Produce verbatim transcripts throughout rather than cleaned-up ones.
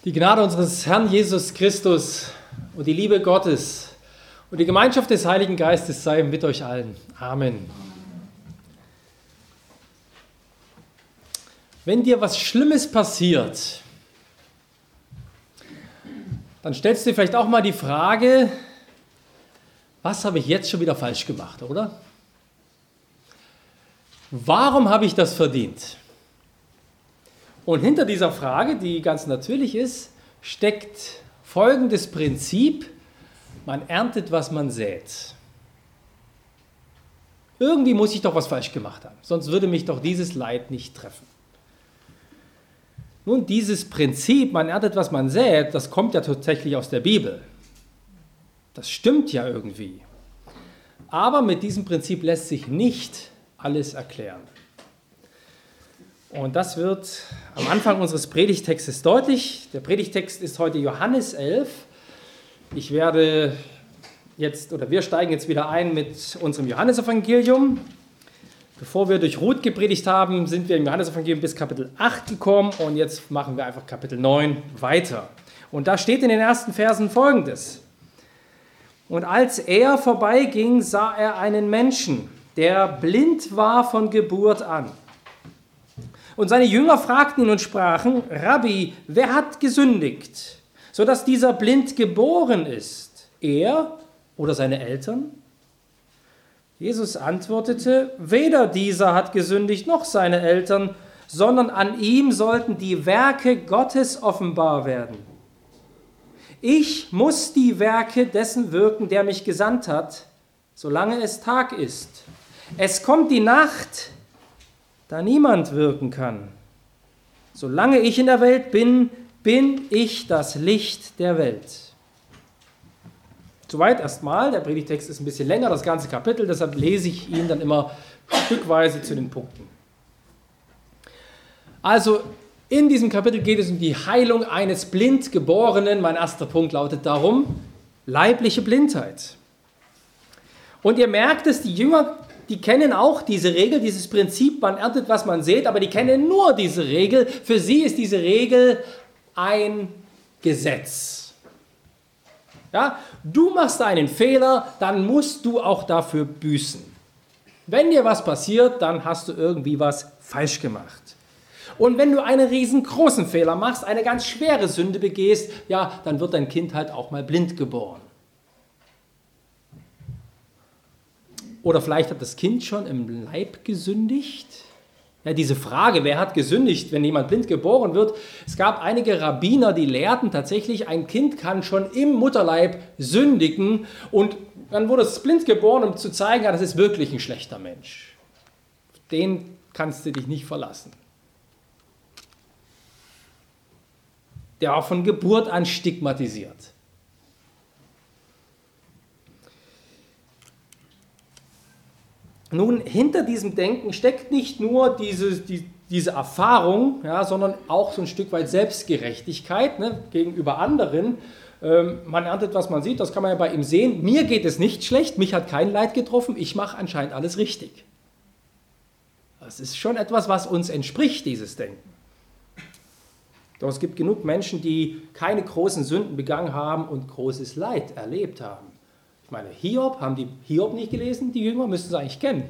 Die Gnade unseres Herrn Jesus Christus und die Liebe Gottes und die Gemeinschaft des Heiligen Geistes sei mit euch allen. Amen. Wenn dir was Schlimmes passiert, dann stellst du dir vielleicht auch mal die Frage, was habe ich jetzt schon wieder falsch gemacht, oder? Warum habe ich das verdient? Und hinter dieser Frage, die ganz natürlich ist, steckt folgendes Prinzip: Man erntet, was man sät. Irgendwie muss ich doch was falsch gemacht haben, sonst würde mich doch dieses Leid nicht treffen. Nun, dieses Prinzip, man erntet, was man sät, das kommt ja tatsächlich aus der Bibel. Das stimmt ja irgendwie. Aber mit diesem Prinzip lässt sich nicht alles erklären. Und das wird am Anfang unseres Predigtextes deutlich. Der Predigtext ist heute Johannes elf. Ich werde jetzt, oder wir steigen jetzt wieder ein mit unserem Johannesevangelium. Bevor wir durch Ruth gepredigt haben, sind wir im Johannesevangelium bis Kapitel acht gekommen und jetzt machen wir einfach Kapitel neun weiter. Und da steht in den ersten Versen Folgendes: Und als er vorbeiging, sah er einen Menschen, der blind war von Geburt an. Und seine Jünger fragten ihn und sprachen: Rabbi, wer hat gesündigt, sodass dieser blind geboren ist? Er oder seine Eltern? Jesus antwortete: Weder dieser hat gesündigt noch seine Eltern, sondern an ihm sollten die Werke Gottes offenbar werden. Ich muss die Werke dessen wirken, der mich gesandt hat, solange es Tag ist. Es kommt die Nacht, da niemand wirken kann. Solange ich in der Welt bin, bin ich das Licht der Welt. Soweit erstmal. Der Predigtext ist ein bisschen länger, das ganze Kapitel, deshalb lese ich ihn dann immer stückweise zu den Punkten. Also in diesem Kapitel geht es um die Heilung eines Blindgeborenen. Mein erster Punkt lautet darum: leibliche Blindheit. Und ihr merkt es, die Jünger, die kennen auch diese Regel, dieses Prinzip, man erntet, was man sät, aber die kennen nur diese Regel. Für sie ist diese Regel ein Gesetz. Ja? Du machst einen Fehler, dann musst du auch dafür büßen. Wenn dir was passiert, dann hast du irgendwie was falsch gemacht. Und wenn du einen riesengroßen Fehler machst, eine ganz schwere Sünde begehst, ja, dann wird dein Kind halt auch mal blind geboren. Oder vielleicht hat das Kind schon im Leib gesündigt. Ja, diese Frage, wer hat gesündigt, wenn jemand blind geboren wird? Es gab einige Rabbiner, die lehrten tatsächlich, ein Kind kann schon im Mutterleib sündigen. Und dann wurde es blind geboren, um zu zeigen, ja, das ist wirklich ein schlechter Mensch. Den kannst du dich nicht verlassen. Der war von Geburt an stigmatisiert. Nun, hinter diesem Denken steckt nicht nur diese, die, diese Erfahrung, ja, sondern auch so ein Stück weit Selbstgerechtigkeit, ne, gegenüber anderen. Ähm, man erntet, was man sieht, das kann man ja bei ihm sehen. Mir geht es nicht schlecht, mich hat kein Leid getroffen, ich mache anscheinend alles richtig. Das ist schon etwas, was uns entspricht, dieses Denken. Doch es gibt genug Menschen, die keine großen Sünden begangen haben und großes Leid erlebt haben. Ich meine, Hiob, haben die Hiob nicht gelesen, die Jünger? Müssten sie eigentlich kennen.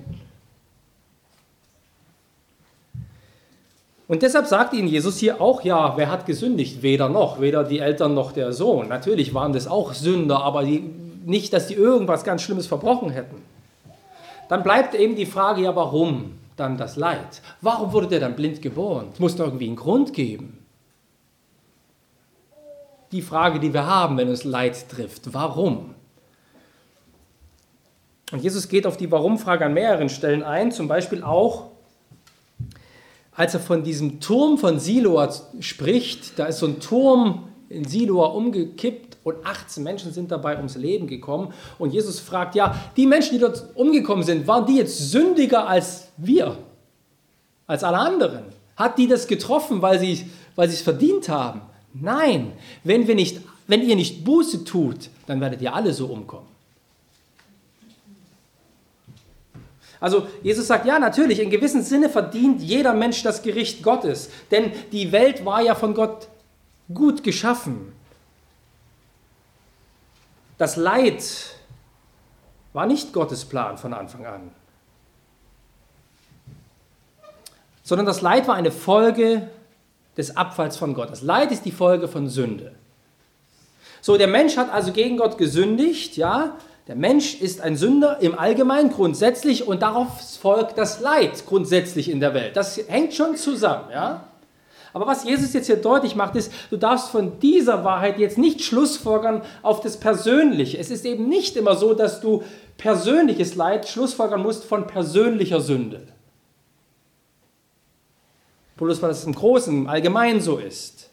Und deshalb sagt ihnen Jesus hier auch, ja, wer hat gesündigt? Weder noch, weder die Eltern noch der Sohn. Natürlich waren das auch Sünder, aber die, nicht, dass die irgendwas ganz Schlimmes verbrochen hätten. Dann bleibt eben die Frage, ja, warum dann das Leid? Warum wurde der dann blind geboren? Es muss doch irgendwie einen Grund geben. Die Frage, die wir haben, wenn uns Leid trifft. Warum? Und Jesus geht auf die Warum-Frage an mehreren Stellen ein, zum Beispiel auch, als er von diesem Turm von Siloa spricht. Da ist so ein Turm in Siloa umgekippt und achtzehn Menschen sind dabei ums Leben gekommen. Und Jesus fragt, ja, die Menschen, die dort umgekommen sind, waren die jetzt sündiger als wir, als alle anderen? Hat die das getroffen, weil sie, weil sie es verdient haben? Nein, wenn, wir nicht, wenn ihr nicht Buße tut, dann werdet ihr alle so umkommen. Also Jesus sagt, ja, natürlich, in gewissem Sinne verdient jeder Mensch das Gericht Gottes. Denn die Welt war ja von Gott gut geschaffen. Das Leid war nicht Gottes Plan von Anfang an, sondern das Leid war eine Folge des Abfalls von Gott. Das Leid ist die Folge von Sünde. So, der Mensch hat also gegen Gott gesündigt, ja. Der Mensch ist ein Sünder im Allgemeinen grundsätzlich und darauf folgt das Leid grundsätzlich in der Welt. Das hängt schon zusammen, ja. Aber was Jesus jetzt hier deutlich macht, ist, du darfst von dieser Wahrheit jetzt nicht schlussfolgern auf das Persönliche. Es ist eben nicht immer so, dass du persönliches Leid schlussfolgern musst von persönlicher Sünde. Bloß weil es im Großen, im Allgemeinen so ist.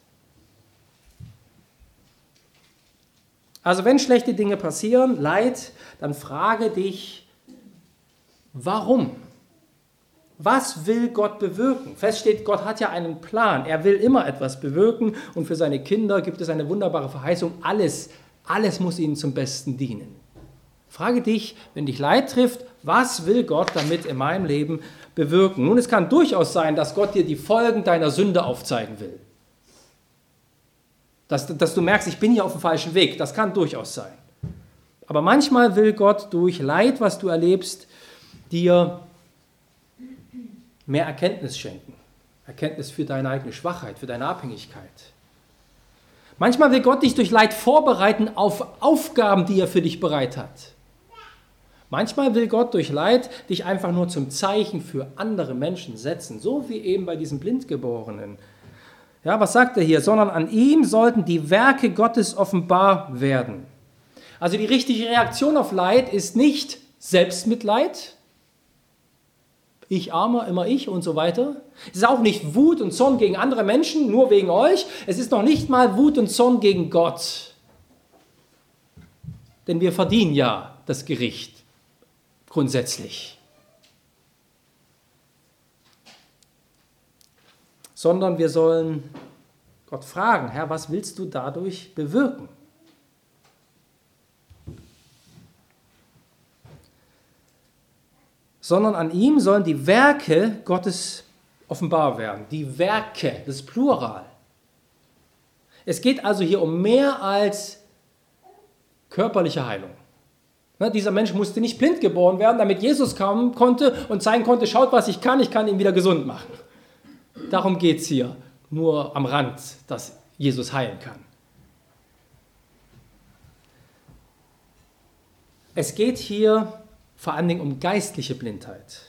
Also wenn schlechte Dinge passieren, Leid, dann frage dich, warum? Was will Gott bewirken? Fest steht, Gott hat ja einen Plan. Er will immer etwas bewirken und für seine Kinder gibt es eine wunderbare Verheißung. Alles, alles muss ihnen zum Besten dienen. Frage dich, wenn dich Leid trifft, was will Gott damit in meinem Leben bewirken? Nun, es kann durchaus sein, dass Gott dir die Folgen deiner Sünde aufzeigen will. Dass, dass du merkst, ich bin hier auf dem falschen Weg. Das kann durchaus sein. Aber manchmal will Gott durch Leid, was du erlebst, dir mehr Erkenntnis schenken. Erkenntnis für deine eigene Schwachheit, für deine Abhängigkeit. Manchmal will Gott dich durch Leid vorbereiten auf Aufgaben, die er für dich bereit hat. Manchmal will Gott durch Leid dich einfach nur zum Zeichen für andere Menschen setzen, so wie eben bei diesem Blindgeborenen. Ja, was sagt er hier? Sondern an ihm sollten die Werke Gottes offenbar werden. Also die richtige Reaktion auf Leid ist nicht Selbstmitleid, ich Armer, immer ich und so weiter. Es ist auch nicht Wut und Zorn gegen andere Menschen, nur wegen euch. Es ist noch nicht mal Wut und Zorn gegen Gott. Denn wir verdienen ja das Gericht, grundsätzlich. Sondern wir sollen Gott fragen, Herr, was willst du dadurch bewirken? Sondern an ihm sollen die Werke Gottes offenbar werden. Die Werke, das ist Plural. Es geht also hier um mehr als körperliche Heilung. Ne, dieser Mensch musste nicht blind geboren werden, damit Jesus kommen konnte und zeigen konnte, schaut, was ich kann, ich kann ihn wieder gesund machen. Darum geht es hier, nur am Rand, dass Jesus heilen kann. Es geht hier vor allen Dingen um geistliche Blindheit.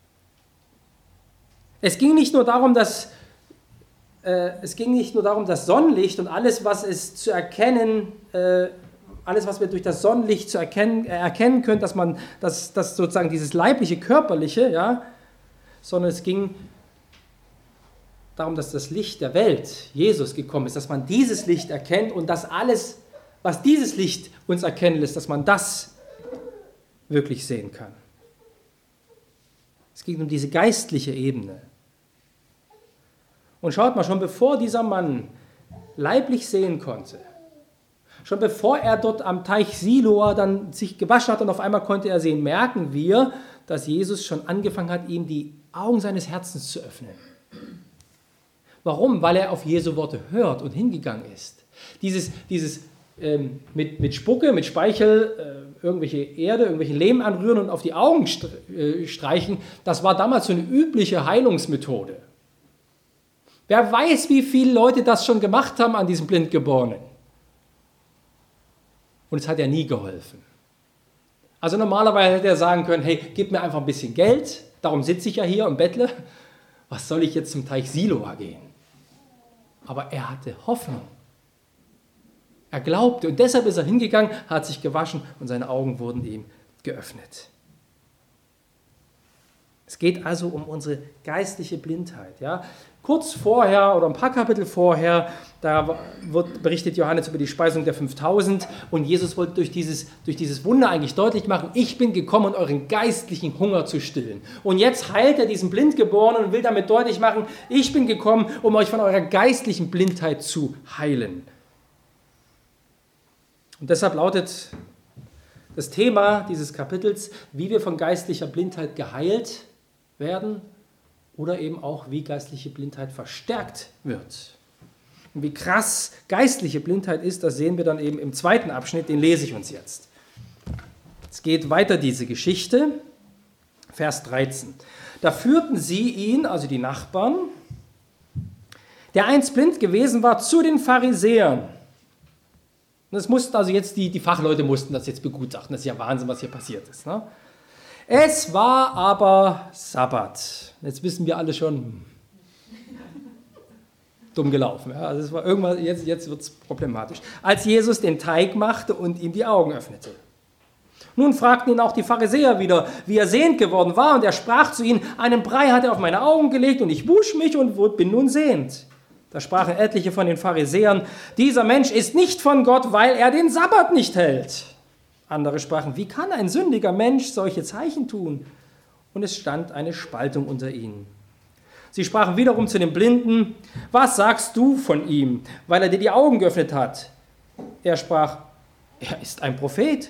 Es ging nicht nur darum, dass, äh, es ging nicht nur darum, das Sonnenlicht und alles, was es zu erkennen, äh, alles, was wir durch das Sonnenlicht zu erkennen, äh, erkennen können, dass man, dass, dass sozusagen dieses leibliche, körperliche, ja, sondern es ging darum, dass das Licht der Welt, Jesus, gekommen ist, dass man dieses Licht erkennt und dass alles, was dieses Licht uns erkennen lässt, dass man das wirklich sehen kann. Es ging um diese geistliche Ebene. Und schaut mal, schon bevor dieser Mann leiblich sehen konnte, schon bevor er dort am Teich Siloa dann sich gewaschen hat und auf einmal konnte er sehen, merken wir, dass Jesus schon angefangen hat, ihm die Augen seines Herzens zu öffnen. Warum? Weil er auf Jesu Worte hört und hingegangen ist. Dieses, dieses ähm, mit, mit Spucke, mit Speichel, äh, irgendwelche Erde, irgendwelche Lehm anrühren und auf die Augen streichen, das war damals so eine übliche Heilungsmethode. Wer weiß, wie viele Leute das schon gemacht haben an diesem Blindgeborenen. Und es hat ja nie geholfen. Also normalerweise hätte er sagen können, hey, gib mir einfach ein bisschen Geld, darum sitze ich ja hier und bettle. Was soll ich jetzt zum Teich Siloa gehen? Aber er hatte Hoffnung. Er glaubte und deshalb ist er hingegangen, hat sich gewaschen und seine Augen wurden ihm geöffnet. Es geht also um unsere geistliche Blindheit. Ja? Kurz vorher oder ein paar Kapitel vorher, da wird berichtet Johannes über die Speisung der fünftausend und Jesus wollte durch dieses, durch dieses Wunder eigentlich deutlich machen, ich bin gekommen, um euren geistlichen Hunger zu stillen. Und jetzt heilt er diesen Blindgeborenen und will damit deutlich machen, ich bin gekommen, um euch von eurer geistlichen Blindheit zu heilen. Und deshalb lautet das Thema dieses Kapitels, wie wir von geistlicher Blindheit geheilt werden oder eben auch, wie geistliche Blindheit verstärkt wird. Und wie krass geistliche Blindheit ist, das sehen wir dann eben im zweiten Abschnitt, den lese ich uns jetzt. Es geht weiter diese Geschichte, Vers dreizehn. Da führten sie ihn, also die Nachbarn, der einst blind gewesen war, zu den Pharisäern. Das mussten also jetzt die, die Fachleute mussten das jetzt begutachten. Das ist ja Wahnsinn, was hier passiert ist. Ne? Es war aber Sabbat. Jetzt wissen wir alle schon, dumm gelaufen. Ja? Also es war irgendwas, jetzt, jetzt wird es problematisch. Als Jesus den Teig machte und ihm die Augen öffnete. Nun fragten ihn auch die Pharisäer wieder, wie er sehend geworden war. Und er sprach zu ihnen, einen Brei hat er auf meine Augen gelegt und ich wusch mich und bin nun sehend. Da sprachen etliche von den Pharisäern, dieser Mensch ist nicht von Gott, weil er den Sabbat nicht hält. Andere sprachen, wie kann ein sündiger Mensch solche Zeichen tun? Und es stand eine Spaltung unter ihnen. Sie sprachen wiederum zu den Blinden, was sagst du von ihm, weil er dir die Augen geöffnet hat? Er sprach, er ist ein Prophet.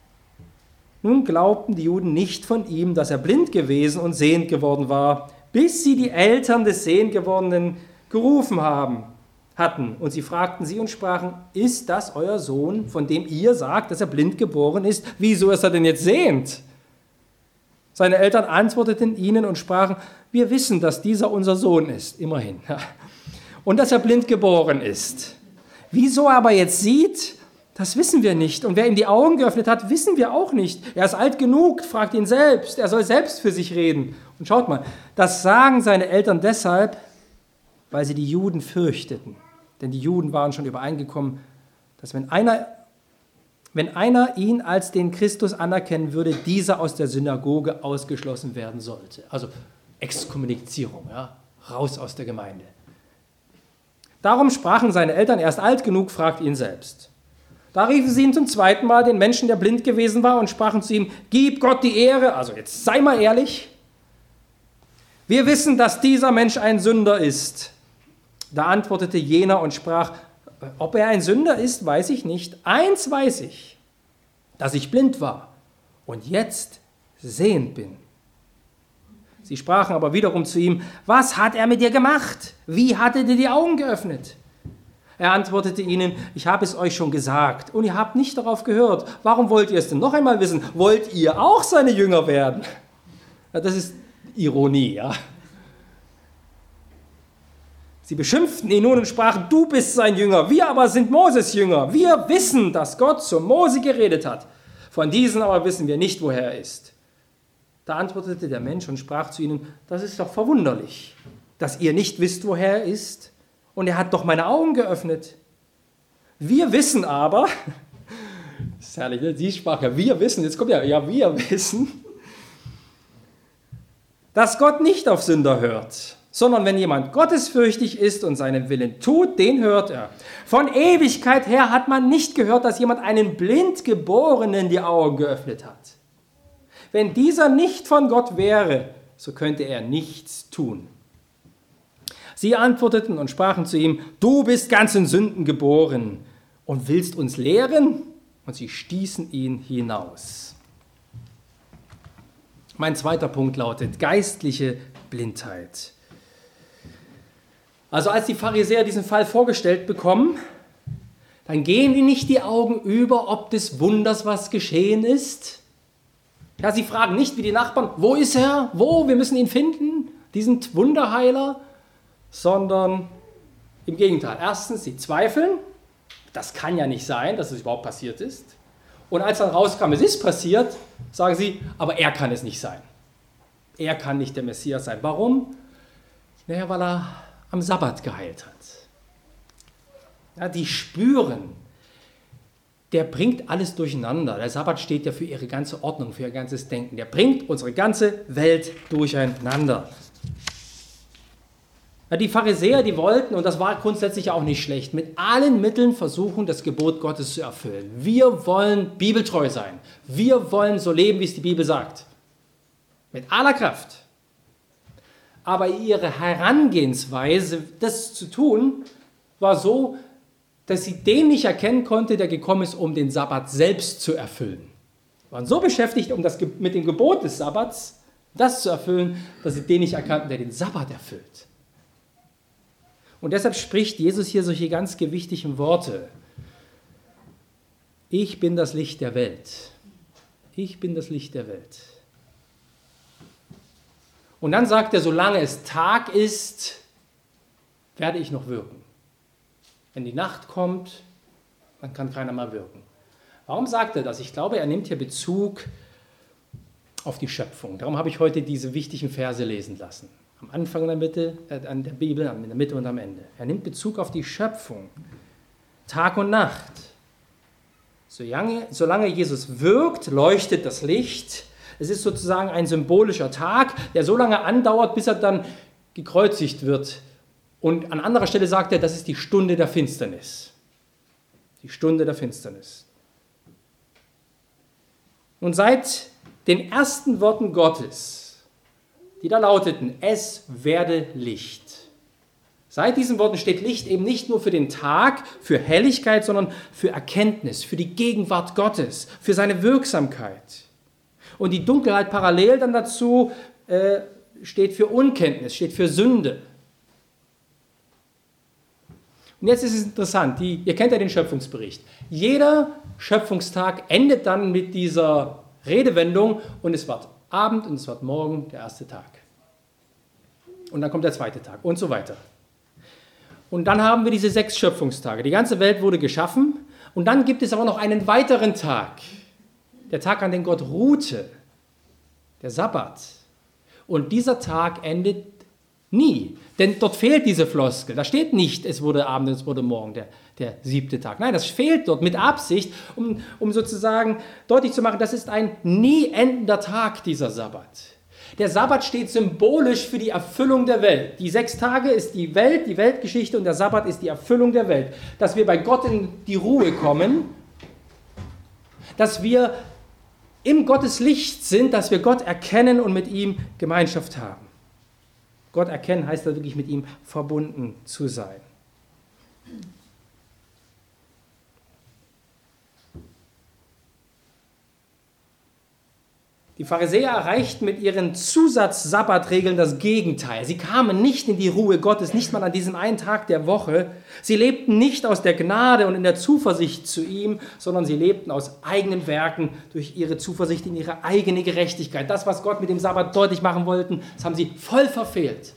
Nun glaubten die Juden nicht von ihm, dass er blind gewesen und sehend geworden war, bis sie die Eltern des sehend gewordenen gerufen haben, hatten. Und sie fragten sie und sprachen, ist das euer Sohn, von dem ihr sagt, dass er blind geboren ist? Wieso ist er denn jetzt sehend? Seine Eltern antworteten ihnen und sprachen, wir wissen, dass dieser unser Sohn ist, immerhin, und dass er blind geboren ist. Wieso er aber jetzt sieht, das wissen wir nicht. Und wer ihm die Augen geöffnet hat, wissen wir auch nicht. Er ist alt genug, fragt ihn selbst. Er soll selbst für sich reden. Und schaut mal, das sagen seine Eltern deshalb, weil sie die Juden fürchteten. Denn die Juden waren schon übereingekommen, dass wenn einer, wenn einer ihn als den Christus anerkennen würde, dieser aus der Synagoge ausgeschlossen werden sollte. Also Exkommunizierung, ja, raus aus der Gemeinde. Darum sprachen seine Eltern, er ist alt genug, fragt ihn selbst. Da riefen sie ihn zum zweiten Mal, den Menschen, der blind gewesen war, und sprachen zu ihm, gib Gott die Ehre, also jetzt sei mal ehrlich, wir wissen, dass dieser Mensch ein Sünder ist. Da antwortete jener und sprach, ob er ein Sünder ist, weiß ich nicht. Eins weiß ich, dass ich blind war und jetzt sehend bin. Sie sprachen aber wiederum zu ihm, was hat er mit dir gemacht? Wie hat er dir die Augen geöffnet? Er antwortete ihnen, ich habe es euch schon gesagt und ihr habt nicht darauf gehört. Warum wollt ihr es denn noch einmal wissen? Wollt ihr auch seine Jünger werden? Ja, das ist Ironie, ja. Sie beschimpften ihn nun und sprachen, du bist sein Jünger, wir aber sind Moses Jünger. Wir wissen, dass Gott zu Mose geredet hat. Von diesen aber wissen wir nicht, woher er ist. Da antwortete der Mensch und sprach zu ihnen, das ist doch verwunderlich, dass ihr nicht wisst, woher er ist. Und er hat doch meine Augen geöffnet. Wir wissen aber, das ist herrlich, ne? Sie sprach ja, wir wissen, jetzt kommt ja, ja, wir wissen, dass Gott nicht auf Sünder hört, sondern wenn jemand gottesfürchtig ist und seinen Willen tut, den hört er. Von Ewigkeit her hat man nicht gehört, dass jemand einen Blindgeborenen die Augen geöffnet hat. Wenn dieser nicht von Gott wäre, so könnte er nichts tun. Sie antworteten und sprachen zu ihm, du bist ganz in Sünden geboren und willst uns lehren? Und sie stießen ihn hinaus. Mein zweiter Punkt lautet geistliche Blindheit. Also als die Pharisäer diesen Fall vorgestellt bekommen, dann gehen ihnen nicht die Augen über, ob des Wunders was geschehen ist. Ja, sie fragen nicht wie die Nachbarn, wo ist er? Wo? Wir müssen ihn finden, diesen Wunderheiler. Sondern im Gegenteil. Erstens, sie zweifeln, das kann ja nicht sein, dass es überhaupt passiert ist. Und als dann rauskam, es ist passiert, sagen sie, aber er kann es nicht sein. Er kann nicht der Messias sein. Warum? Naja, weil er am Sabbat geheilt hat. Ja, die spüren, der bringt alles durcheinander. Der Sabbat steht ja für ihre ganze Ordnung, für ihr ganzes Denken. Der bringt unsere ganze Welt durcheinander. Ja, die Pharisäer, die wollten, und das war grundsätzlich auch nicht schlecht, mit allen Mitteln versuchen, das Gebot Gottes zu erfüllen. Wir wollen bibeltreu sein. Wir wollen so leben, wie es die Bibel sagt. Mit aller Kraft. Aber ihre Herangehensweise, das zu tun, war so, dass sie den nicht erkennen konnte, der gekommen ist, um den Sabbat selbst zu erfüllen. Sie waren so beschäftigt, um das, mit dem Gebot des Sabbats, das zu erfüllen, dass sie den nicht erkannten, der den Sabbat erfüllt. Und deshalb spricht Jesus hier solche ganz gewichtigen Worte. Ich bin das Licht der Welt. Ich bin das Licht der Welt. Und dann sagt er, solange es Tag ist, werde ich noch wirken. Wenn die Nacht kommt, dann kann keiner mehr wirken. Warum sagt er das? Ich glaube, er nimmt hier Bezug auf die Schöpfung. Darum habe ich heute diese wichtigen Verse lesen lassen. Am Anfang in der Mitte, äh, an der Bibel, in der Mitte und am Ende. Er nimmt Bezug auf die Schöpfung. Tag und Nacht. Solange, solange Jesus wirkt, leuchtet das Licht. Es ist sozusagen ein symbolischer Tag, der so lange andauert, bis er dann gekreuzigt wird. Und an anderer Stelle sagt er, das ist die Stunde der Finsternis. Die Stunde der Finsternis. Und seit den ersten Worten Gottes, die da lauteten, es werde Licht. Seit diesen Worten steht Licht eben nicht nur für den Tag, für Helligkeit, sondern für Erkenntnis, für die Gegenwart Gottes, für seine Wirksamkeit. Und die Dunkelheit parallel dann dazu äh, steht für Unkenntnis, steht für Sünde. Und jetzt ist es interessant, die, ihr kennt ja den Schöpfungsbericht. Jeder Schöpfungstag endet dann mit dieser Redewendung und es wird Abend und es wird morgen der erste Tag. Und dann kommt der zweite Tag und so weiter. Und dann haben wir diese sechs Schöpfungstage. Die ganze Welt wurde geschaffen und dann gibt es aber noch einen weiteren Tag. Der Tag, an dem Gott ruhte, der Sabbat. Und dieser Tag endet nie, denn dort fehlt diese Floskel. Da steht nicht, es wurde Abend, es wurde Morgen, der, der siebte Tag. Nein, das fehlt dort mit Absicht, um, um sozusagen deutlich zu machen, das ist ein nie endender Tag, dieser Sabbat. Der Sabbat steht symbolisch für die Erfüllung der Welt. Die sechs Tage ist die Welt, die Weltgeschichte und der Sabbat ist die Erfüllung der Welt. Dass wir bei Gott in die Ruhe kommen, dass wir im Gottes Licht sind, dass wir Gott erkennen und mit ihm Gemeinschaft haben. Gott erkennen heißt da wirklich mit ihm verbunden zu sein. Die Pharisäer erreichten mit ihren Zusatz-Sabbatregeln das Gegenteil. Sie kamen nicht in die Ruhe Gottes, nicht mal an diesem einen Tag der Woche. Sie lebten nicht aus der Gnade und in der Zuversicht zu ihm, sondern sie lebten aus eigenen Werken durch ihre Zuversicht in ihre eigene Gerechtigkeit. Das, was Gott mit dem Sabbat deutlich machen wollte, das haben sie voll verfehlt.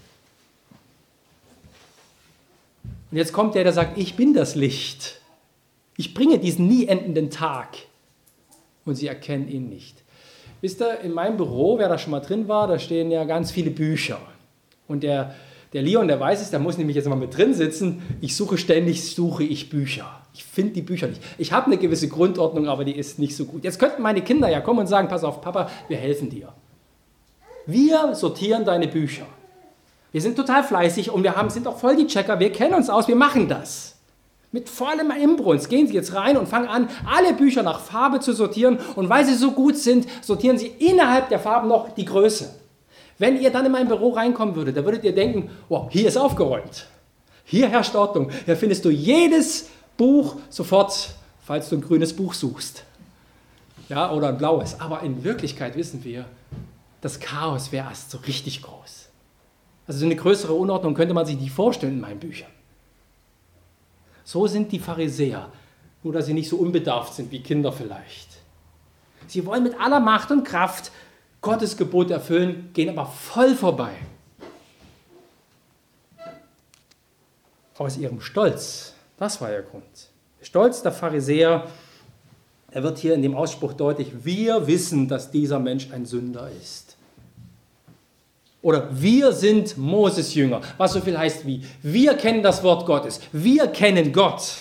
Und jetzt kommt der, der sagt, ich bin das Licht. Ich bringe diesen nie endenden Tag. Und sie erkennen ihn nicht. Wisst ihr, in meinem Büro, wer da schon mal drin war, da stehen ja ganz viele Bücher. Und der, der Leon, der weiß es, der muss nämlich jetzt mal mit drin sitzen. Ich suche ständig, suche ich Bücher. Ich finde die Bücher nicht. Ich habe eine gewisse Grundordnung, aber die ist nicht so gut. Jetzt könnten meine Kinder ja kommen und sagen, pass auf, Papa, wir helfen dir. Wir sortieren deine Bücher. Wir sind total fleißig und wir haben, sind auch voll die Checker. Wir kennen uns aus, wir machen das. Mit vollem Inbrunst gehen Sie jetzt rein und fangen an, alle Bücher nach Farbe zu sortieren. Und weil sie so gut sind, sortieren Sie innerhalb der Farben noch die Größe. Wenn ihr dann in mein Büro reinkommen würdet, dann würdet ihr denken, wow, hier ist aufgeräumt. Hier herrscht Ordnung. Hier findest du jedes Buch sofort, falls du ein grünes Buch suchst. Ja, oder ein blaues. Aber in Wirklichkeit wissen wir, das Chaos wäre erst so richtig groß. Also so eine größere Unordnung könnte man sich nicht vorstellen in meinen Büchern. So sind die Pharisäer, nur dass sie nicht so unbedarft sind wie Kinder vielleicht. Sie wollen mit aller Macht und Kraft Gottes Gebot erfüllen, gehen aber voll vorbei. Aus ihrem Stolz, das war der Grund. Der Stolz der Pharisäer, er wird hier in dem Ausspruch deutlich, wir wissen, dass dieser Mensch ein Sünder ist. Oder wir sind Moses Jünger, was so viel heißt wie, wir kennen das Wort Gottes, wir kennen Gott.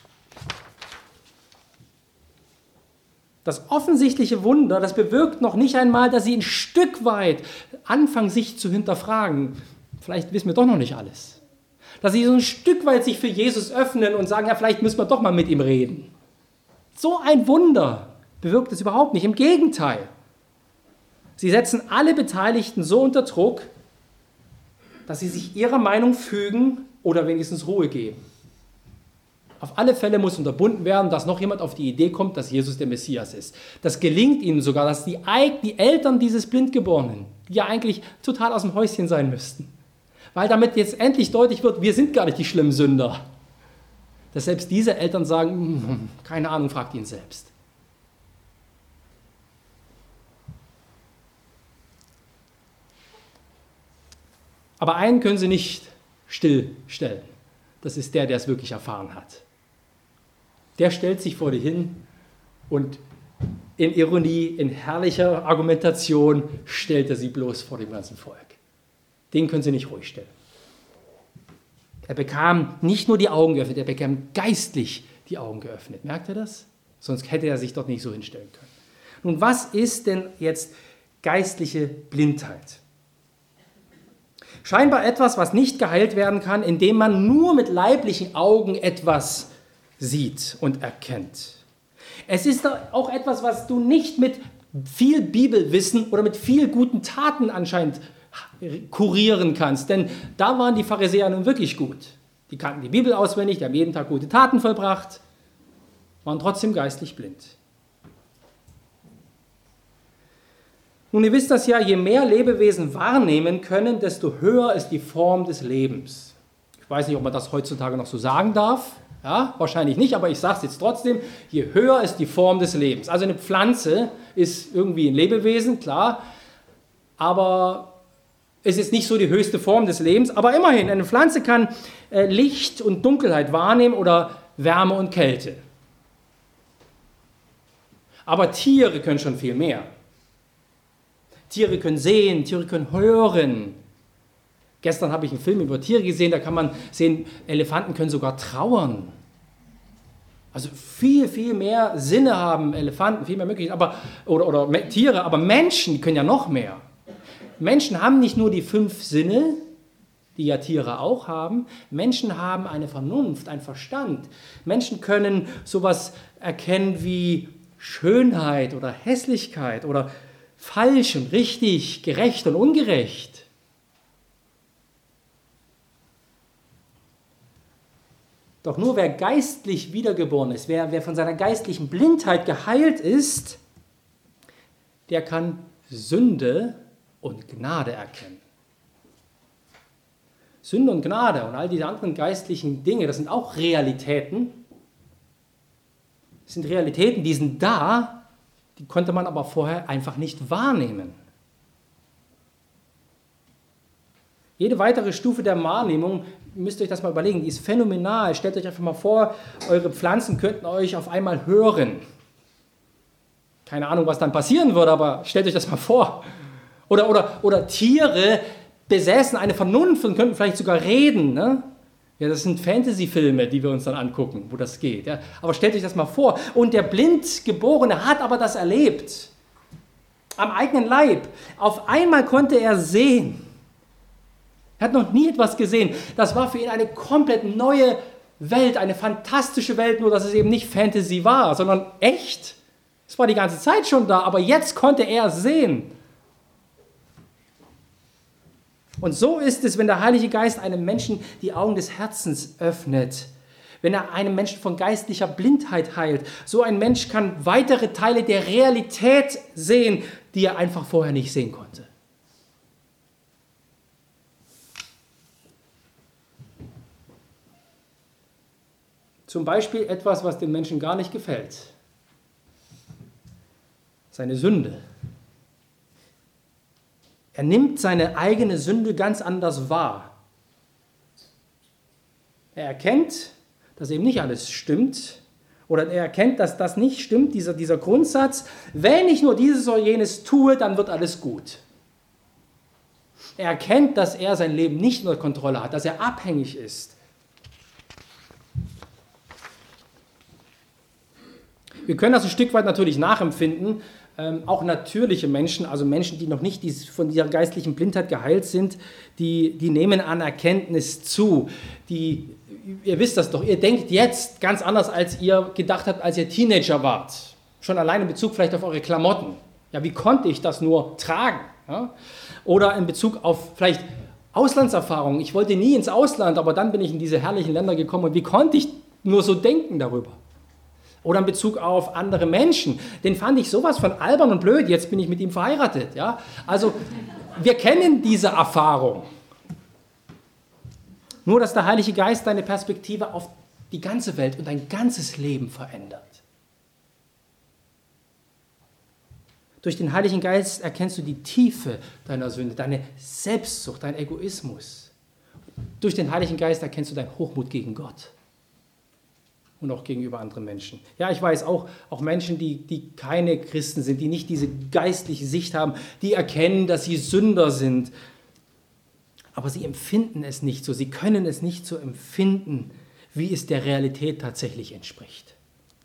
Das offensichtliche Wunder, das bewirkt noch nicht einmal, dass sie ein Stück weit anfangen, sich zu hinterfragen. Vielleicht wissen wir doch noch nicht alles. Dass sie so ein Stück weit sich für Jesus öffnen und sagen, ja, vielleicht müssen wir doch mal mit ihm reden. So ein Wunder bewirkt es überhaupt nicht, im Gegenteil. Sie setzen alle Beteiligten so unter Druck, dass sie sich ihrer Meinung fügen oder wenigstens Ruhe geben. Auf alle Fälle muss unterbunden werden, dass noch jemand auf die Idee kommt, dass Jesus der Messias ist. Das gelingt ihnen sogar, dass die, die Eltern dieses Blindgeborenen, die ja eigentlich total aus dem Häuschen sein müssten, Weil damit jetzt endlich deutlich wird, wir sind gar nicht die schlimmen Sünder. Dass selbst diese Eltern sagen, keine Ahnung, fragt ihn selbst. Aber einen können sie nicht stillstellen. Das ist der, der es wirklich erfahren hat. Der stellt sich vor dir hin und in Ironie, in herrlicher Argumentation stellt er sie bloß vor dem ganzen Volk. Den können sie nicht ruhig stellen. Er bekam nicht nur die Augen geöffnet, er bekam geistlich die Augen geöffnet. Merkt ihr das? Sonst hätte er sich dort nicht so hinstellen können. Nun, was ist denn jetzt geistliche Blindheit? Scheinbar etwas, was nicht geheilt werden kann, indem man nur mit leiblichen Augen etwas sieht und erkennt. Es ist auch etwas, was du nicht mit viel Bibelwissen oder mit viel guten Taten anscheinend kurieren kannst. Denn da waren die Pharisäer nun wirklich gut. Die kannten die Bibel auswendig, die haben jeden Tag gute Taten vollbracht, waren trotzdem geistlich blind. Nun, ihr wisst das ja, je mehr Lebewesen wahrnehmen können, desto höher ist die Form des Lebens. Ich weiß nicht, ob man das heutzutage noch so sagen darf. Ja, wahrscheinlich nicht, aber ich sage es jetzt trotzdem. Je höher ist die Form des Lebens. Also eine Pflanze ist irgendwie ein Lebewesen, klar, aber es ist nicht so die höchste Form des Lebens. Aber immerhin, eine Pflanze kann äh, Licht und Dunkelheit wahrnehmen oder Wärme und Kälte. Aber Tiere können schon viel mehr. Tiere können sehen, Tiere können hören. Gestern habe ich einen Film über Tiere gesehen, da kann man sehen, Elefanten können sogar trauern. Also viel, viel mehr Sinne haben Elefanten, viel mehr Möglichkeiten, aber, oder, oder Tiere, aber Menschen können ja noch mehr. Menschen haben nicht nur die fünf Sinne, die ja Tiere auch haben. Menschen haben eine Vernunft, einen Verstand. Menschen können sowas erkennen wie Schönheit oder Hässlichkeit oder falsch und richtig, gerecht und ungerecht. Doch nur wer geistlich wiedergeboren ist, wer, wer von seiner geistlichen Blindheit geheilt ist, der kann Sünde und Gnade erkennen. Sünde und Gnade und all diese anderen geistlichen Dinge, das sind auch Realitäten. Das sind Realitäten, die sind da, die konnte man aber vorher einfach nicht wahrnehmen. Jede weitere Stufe der Wahrnehmung, müsst ihr euch das mal überlegen, die ist phänomenal. Stellt euch einfach mal vor, eure Pflanzen könnten euch auf einmal hören. Keine Ahnung, was dann passieren würde, aber stellt euch das mal vor. Oder, oder, oder Tiere besäßen eine Vernunft und könnten vielleicht sogar reden. Ne? Ja, das sind Fantasy-Filme, die wir uns dann angucken, wo das geht. Ja? Aber stellt euch das mal vor. Und der Blindgeborene hat aber das erlebt. Am eigenen Leib. Auf einmal konnte er sehen. Er hat noch nie etwas gesehen. Das war für ihn eine komplett neue Welt, eine fantastische Welt, nur dass es eben nicht Fantasy war, sondern echt. Es war die ganze Zeit schon da, aber jetzt konnte er sehen. Und so ist es, wenn der Heilige Geist einem Menschen die Augen des Herzens öffnet, wenn er einem Menschen von geistlicher Blindheit heilt. So ein Mensch kann weitere Teile der Realität sehen, die er einfach vorher nicht sehen konnte. Zum Beispiel etwas, was dem Menschen gar nicht gefällt. Seine Sünde. Er nimmt seine eigene Sünde ganz anders wahr. Er erkennt, dass eben nicht alles stimmt, oder er erkennt, dass das nicht stimmt, dieser, dieser Grundsatz, wenn ich nur dieses oder jenes tue, dann wird alles gut. Er erkennt, dass er sein Leben nicht unter Kontrolle hat, dass er abhängig ist. Wir können das ein Stück weit natürlich nachempfinden. Ähm, auch natürliche Menschen, also Menschen, die noch nicht dies, von dieser geistlichen Blindheit geheilt sind, die, die nehmen an Erkenntnis zu. Die, ihr wisst das doch, ihr denkt jetzt ganz anders, als ihr gedacht habt, als ihr Teenager wart. Schon allein in Bezug vielleicht auf eure Klamotten. Ja, wie konnte ich das nur tragen? Ja? Oder in Bezug auf vielleicht Auslandserfahrungen. Ich wollte nie ins Ausland, aber dann bin ich in diese herrlichen Länder gekommen. Und wie konnte ich nur so denken darüber? Oder in Bezug auf andere Menschen. Den fand ich sowas von albern und blöd, jetzt bin ich mit ihm verheiratet. Ja? Also wir kennen diese Erfahrung. Nur, dass der Heilige Geist deine Perspektive auf die ganze Welt und dein ganzes Leben verändert. Durch den Heiligen Geist erkennst du die Tiefe deiner Sünde, deine Selbstsucht, dein Egoismus. Durch den Heiligen Geist erkennst du deinen Hochmut gegen Gott und auch gegenüber anderen Menschen. Ja, ich weiß auch, auch Menschen, die, die keine Christen sind, die nicht diese geistliche Sicht haben, die erkennen, dass sie Sünder sind. Aber sie empfinden es nicht so, sie können es nicht so empfinden, wie es der Realität tatsächlich entspricht.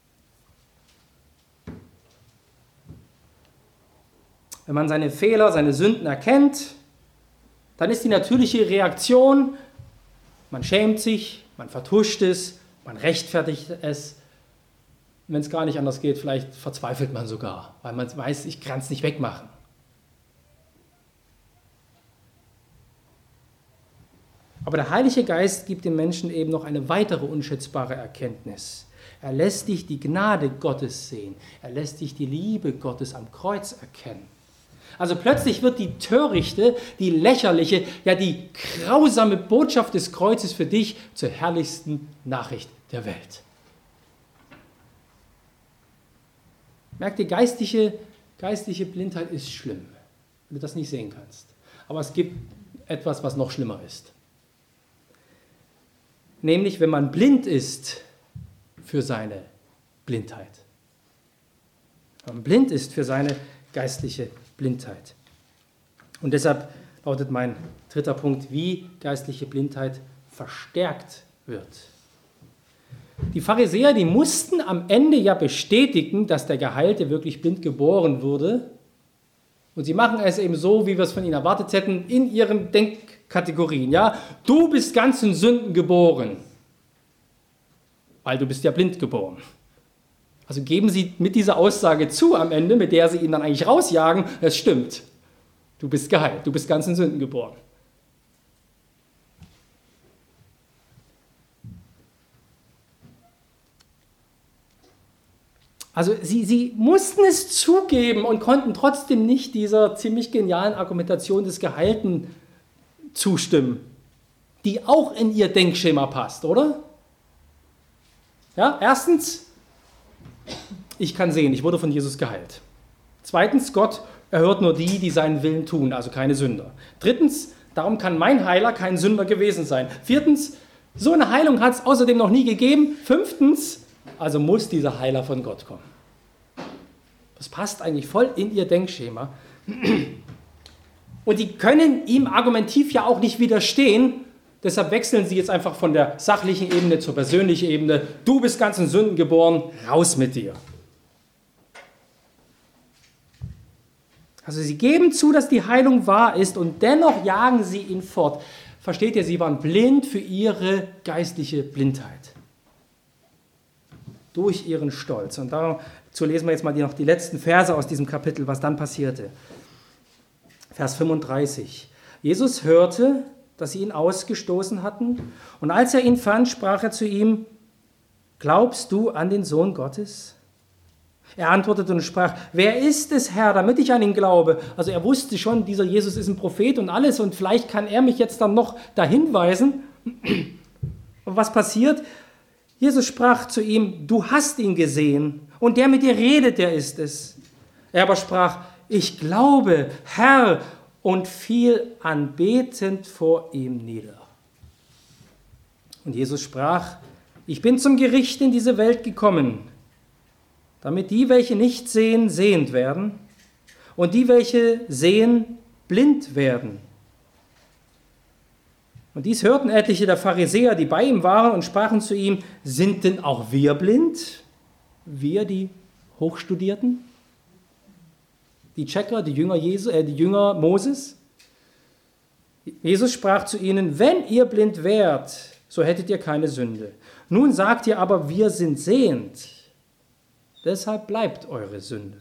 Wenn man seine Fehler, seine Sünden erkennt, dann ist die natürliche Reaktion, man schämt sich, man vertuscht es, man rechtfertigt es. Wenn es gar nicht anders geht, vielleicht verzweifelt man sogar, weil man weiß, ich kann es nicht wegmachen. Aber der Heilige Geist gibt dem Menschen eben noch eine weitere unschätzbare Erkenntnis. Er lässt dich die Gnade Gottes sehen. Er lässt dich die Liebe Gottes am Kreuz erkennen. Also plötzlich wird die törichte, die lächerliche, ja die grausame Botschaft des Kreuzes für dich zur herrlichsten Nachricht der Welt. Merkt ihr, geistliche, geistliche Blindheit ist schlimm, wenn du das nicht sehen kannst. Aber es gibt etwas, was noch schlimmer ist. Nämlich, wenn man blind ist für seine Blindheit. Wenn man blind ist für seine geistliche Blindheit. Und deshalb lautet mein dritter Punkt, wie geistliche Blindheit verstärkt wird. Die Pharisäer, die mussten am Ende ja bestätigen, dass der Geheilte wirklich blind geboren wurde. Und sie machen es eben so, wie wir es von ihnen erwartet hätten, in ihren Denkkategorien. Ja? Du bist ganz in Sünden geboren, weil du bist ja blind geboren. Also geben sie mit dieser Aussage zu am Ende, mit der sie ihn dann eigentlich rausjagen, es stimmt, du bist geheilt, du bist ganz in Sünden geboren. Also sie, sie mussten es zugeben und konnten trotzdem nicht dieser ziemlich genialen Argumentation des Geheilten zustimmen, die auch in ihr Denkschema passt, oder? Ja, erstens, ich kann sehen, ich wurde von Jesus geheilt. Zweitens, Gott erhört nur die, die seinen Willen tun, also keine Sünder. Drittens, darum kann mein Heiler kein Sünder gewesen sein. Viertens, so eine Heilung hat es außerdem noch nie gegeben. Fünftens, also muss dieser Heiler von Gott kommen. Das passt eigentlich voll in ihr Denkschema. Und die können ihm argumentiv ja auch nicht widerstehen. Deshalb wechseln sie jetzt einfach von der sachlichen Ebene zur persönlichen Ebene. Du bist ganz in Sünden geboren, raus mit dir. Also sie geben zu, dass die Heilung wahr ist und dennoch jagen sie ihn fort. Versteht ihr, sie waren blind für ihre geistliche Blindheit. Durch ihren Stolz. Und dazu lesen wir jetzt mal die, noch die letzten Verse aus diesem Kapitel, was dann passierte. Vers fünfunddreißig. Jesus hörte, dass sie ihn ausgestoßen hatten, und als er ihn fand, sprach er zu ihm, glaubst du an den Sohn Gottes? Er antwortete und sprach, wer ist es, Herr, damit ich an ihn glaube? Also er wusste schon, dieser Jesus ist ein Prophet und alles, und vielleicht kann er mich jetzt dann noch dahin weisen. Und was passiert? Jesus sprach zu ihm, du hast ihn gesehen, und der mit dir redet, der ist es. Er aber sprach, ich glaube, Herr, und fiel anbetend vor ihm nieder. Und Jesus sprach, ich bin zum Gericht in diese Welt gekommen, damit die, welche nicht sehen, sehend werden, und die, welche sehen, blind werden. Und dies hörten etliche der Pharisäer, die bei ihm waren, und sprachen zu ihm, sind denn auch wir blind? Wir, die Hochstudierten? Die Checker, die Jünger, Jesu, äh, die Jünger Moses? Jesus sprach zu ihnen, wenn ihr blind wärt, so hättet ihr keine Sünde. Nun sagt ihr aber, wir sind sehend. Deshalb bleibt eure Sünde.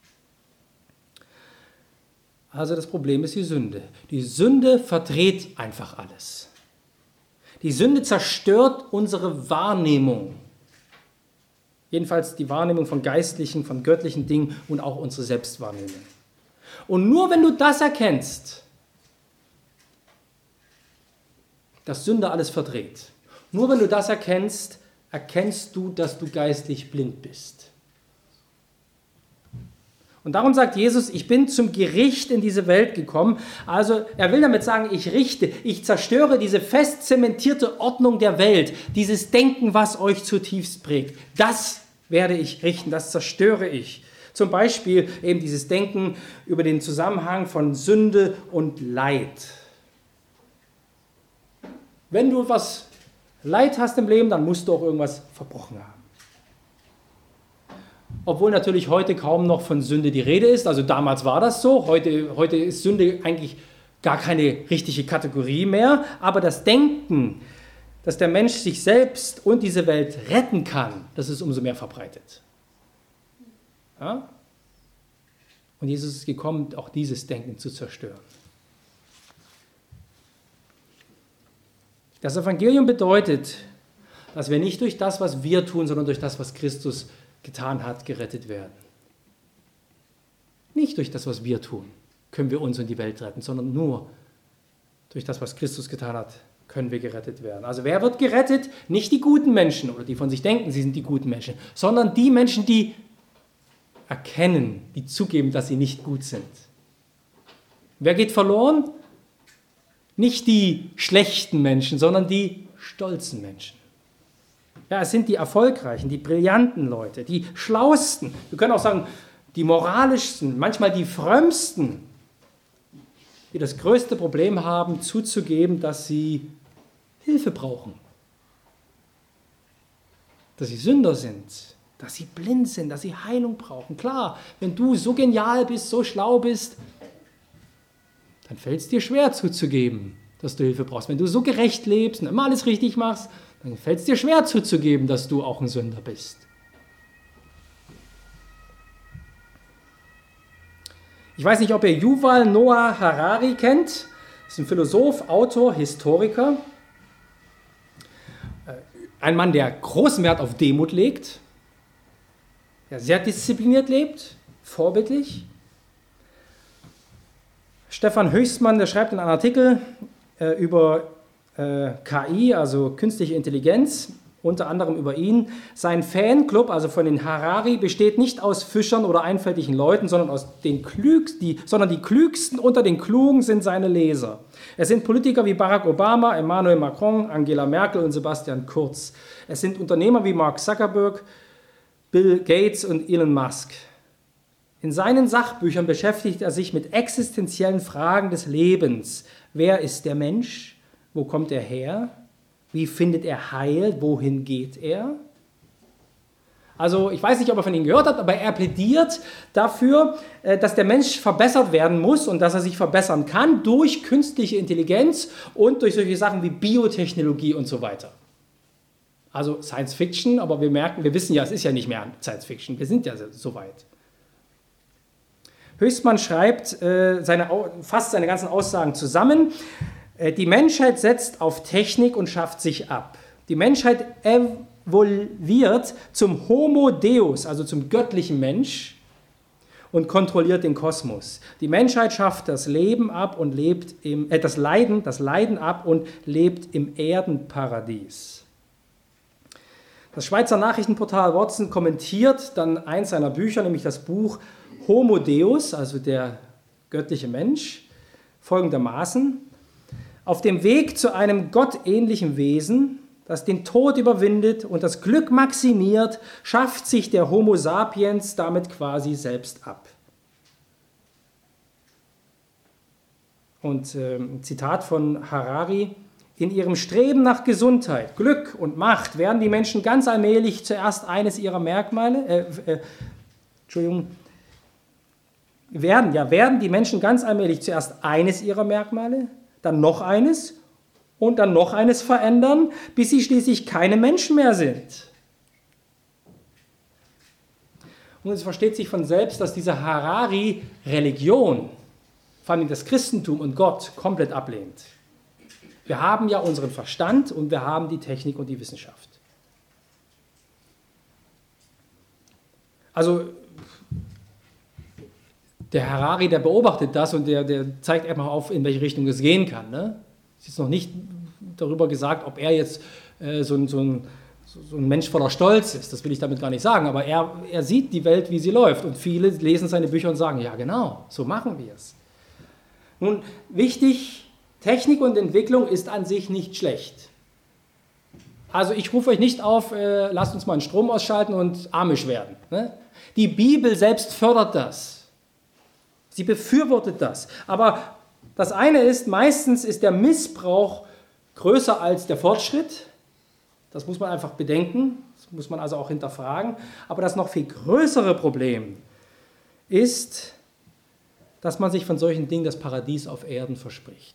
Also das Problem ist die Sünde. Die Sünde verdreht einfach alles. Die Sünde zerstört unsere Wahrnehmung. Jedenfalls die Wahrnehmung von geistlichen, von göttlichen Dingen und auch unsere Selbstwahrnehmung. Und nur wenn du das erkennst, dass Sünde alles verdreht. Nur wenn du das erkennst, erkennst du, dass du geistlich blind bist. Und darum sagt Jesus, ich bin zum Gericht in diese Welt gekommen. Also er will damit sagen, ich richte, ich zerstöre diese fest zementierte Ordnung der Welt, dieses Denken, was euch zutiefst prägt. Das werde ich richten, das zerstöre ich. Zum Beispiel eben dieses Denken über den Zusammenhang von Sünde und Leid. Wenn du was Leid hast im Leben, dann musst du auch irgendwas verbrochen haben. Obwohl natürlich heute kaum noch von Sünde die Rede ist, also damals war das so, heute, heute ist Sünde eigentlich gar keine richtige Kategorie mehr, aber das Denken, dass der Mensch sich selbst und diese Welt retten kann, das ist umso mehr verbreitet. Ja? Und Jesus ist gekommen, auch dieses Denken zu zerstören. Das Evangelium bedeutet, dass wir nicht durch das, was wir tun, sondern durch das, was Christus getan hat, gerettet werden. Nicht durch das, was wir tun, können wir uns und die Welt retten, sondern nur durch das, was Christus getan hat, können wir gerettet werden. Also wer wird gerettet? Nicht die guten Menschen oder die von sich denken, sie sind die guten Menschen, sondern die Menschen, die erkennen, die zugeben, dass sie nicht gut sind. Wer geht verloren? Nicht die schlechten Menschen, sondern die stolzen Menschen. Ja, es sind die erfolgreichen, die brillanten Leute, die schlauesten, wir können auch sagen, die moralischsten, manchmal die frömmsten, die das größte Problem haben, zuzugeben, dass sie Hilfe brauchen, dass sie Sünder sind, dass sie blind sind, dass sie Heilung brauchen. Klar, wenn du so genial bist, so schlau bist, dann fällt es dir schwer zuzugeben, dass du Hilfe brauchst. Wenn du so gerecht lebst und immer alles richtig machst, dann fällt es dir schwer zuzugeben, dass du auch ein Sünder bist. Ich weiß nicht, ob ihr Yuval Noah Harari kennt. Das ist ein Philosoph, Autor, Historiker. Ein Mann, der großen Wert auf Demut legt, der sehr diszipliniert lebt, vorbildlich. Stefan Höchstmann, der schreibt in einem Artikel äh, über äh, K I, also künstliche Intelligenz, unter anderem über ihn. Sein Fanclub, also von den Harari, besteht nicht aus Fischern oder einfältigen Leuten, sondern, aus den klügsten, die, sondern die klügsten unter den Klugen sind seine Leser. Es sind Politiker wie Barack Obama, Emmanuel Macron, Angela Merkel und Sebastian Kurz. Es sind Unternehmer wie Mark Zuckerberg, Bill Gates und Elon Musk. In seinen Sachbüchern beschäftigt er sich mit existenziellen Fragen des Lebens. Wer ist der Mensch? Wo kommt er her? Wie findet er Heil? Wohin geht er? Also ich weiß nicht, ob er von Ihnen gehört hat, aber er plädiert dafür, dass der Mensch verbessert werden muss und dass er sich verbessern kann durch künstliche Intelligenz und durch solche Sachen wie Biotechnologie und so weiter. Also Science Fiction, aber wir merken, wir wissen ja, es ist ja nicht mehr Science Fiction, wir sind ja so weit. Höchstmann schreibt, äh, seine, fasst seine ganzen Aussagen zusammen. Äh, die Menschheit setzt auf Technik und schafft sich ab. Die Menschheit evolviert zum Homo Deus, also zum göttlichen Mensch, und kontrolliert den Kosmos. Die Menschheit schafft das Leben ab und lebt im, äh, das Leiden, das Leiden ab und lebt im Erdenparadies. Das Schweizer Nachrichtenportal Watson kommentiert dann eins seiner Bücher, nämlich das Buch Homo Deus, also der göttliche Mensch, folgendermaßen: Auf dem Weg zu einem gottähnlichen Wesen, das den Tod überwindet und das Glück maximiert, schafft sich der Homo sapiens damit quasi selbst ab. Und äh, ein Zitat von Harari: In ihrem Streben nach Gesundheit, Glück und Macht werden die Menschen ganz allmählich zuerst eines ihrer Merkmale, äh, äh, Entschuldigung, werden, ja, werden die Menschen ganz allmählich zuerst eines ihrer Merkmale, dann noch eines und dann noch eines verändern, bis sie schließlich keine Menschen mehr sind. Und es versteht sich von selbst, dass diese Harari Religion, vor allem das Christentum und Gott, komplett ablehnt. Wir haben ja unseren Verstand und wir haben die Technik und die Wissenschaft. Also der Harari, der beobachtet das und der, der zeigt einfach auf, in welche Richtung es gehen kann. Ne? Es ist noch nicht darüber gesagt, ob er jetzt äh, so, ein, so, ein, so ein Mensch voller Stolz ist. Das will ich damit gar nicht sagen, aber er, er sieht die Welt, wie sie läuft. Und viele lesen seine Bücher und sagen, ja genau, so machen wir es. Nun, wichtig, Technik und Entwicklung ist an sich nicht schlecht. Also ich rufe euch nicht auf, äh, lasst uns mal den Strom ausschalten und amisch werden. Ne? Die Bibel selbst fördert das. Sie befürwortet das. Aber das eine ist, meistens ist der Missbrauch größer als der Fortschritt. Das muss man einfach bedenken. Das muss man also auch hinterfragen. Aber das noch viel größere Problem ist, dass man sich von solchen Dingen das Paradies auf Erden verspricht.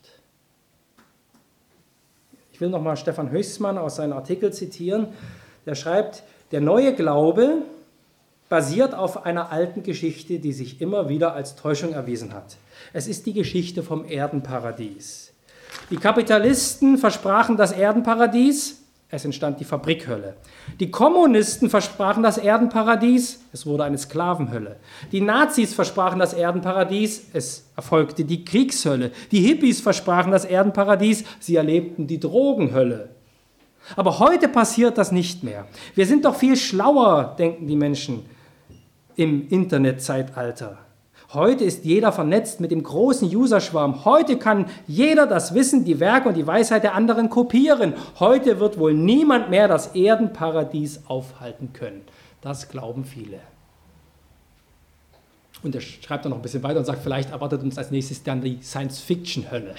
Ich will nochmal Stefan Höchstmann aus seinem Artikel zitieren. Der schreibt, der neue Glaube basiert auf einer alten Geschichte, die sich immer wieder als Täuschung erwiesen hat. Es ist die Geschichte vom Erdenparadies. Die Kapitalisten versprachen das Erdenparadies, es entstand die Fabrikhölle. Die Kommunisten versprachen das Erdenparadies, es wurde eine Sklavenhölle. Die Nazis versprachen das Erdenparadies, es erfolgte die Kriegshölle. Die Hippies versprachen das Erdenparadies, sie erlebten die Drogenhölle. Aber heute passiert das nicht mehr. Wir sind doch viel schlauer, denken die Menschen im Internetzeitalter. Heute ist jeder vernetzt mit dem großen Userschwarm. Heute kann jeder das Wissen, die Werke und die Weisheit der anderen kopieren. Heute wird wohl niemand mehr das Erdenparadies aufhalten können. Das glauben viele. Und er schreibt dann noch ein bisschen weiter und sagt, vielleicht erwartet uns als nächstes dann die Science-Fiction-Hölle.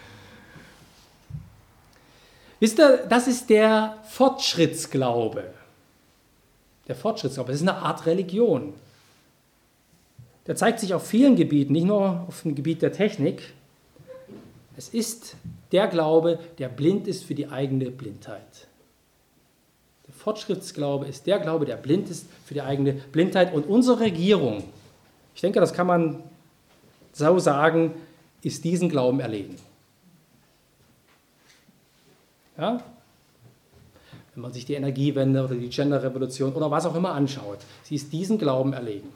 Wisst ihr, das ist der Fortschrittsglaube. Der Fortschrittsglaube, das ist eine Art Religion. Der zeigt sich auf vielen Gebieten, nicht nur auf dem Gebiet der Technik. Es ist der Glaube, der blind ist für die eigene Blindheit. Der Fortschrittsglaube ist der Glaube, der blind ist für die eigene Blindheit. Und unsere Regierung, ich denke, das kann man so sagen, ist diesen Glauben erlegen. Ja? Wenn man sich die Energiewende oder die Gender-Revolution oder was auch immer anschaut, sie ist diesen Glauben erlegen.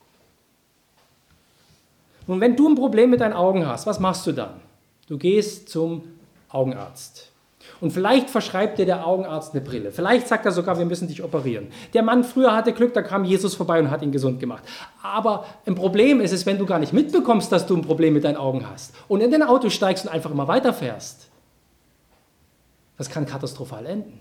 Und wenn du ein Problem mit deinen Augen hast, was machst du dann? Du gehst zum Augenarzt. Und vielleicht verschreibt dir der Augenarzt eine Brille. Vielleicht sagt er sogar, wir müssen dich operieren. Der Mann früher hatte Glück, da kam Jesus vorbei und hat ihn gesund gemacht. Aber ein Problem ist es, wenn du gar nicht mitbekommst, dass du ein Problem mit deinen Augen hast und in dein Auto steigst und einfach immer weiterfährst. Das kann katastrophal enden.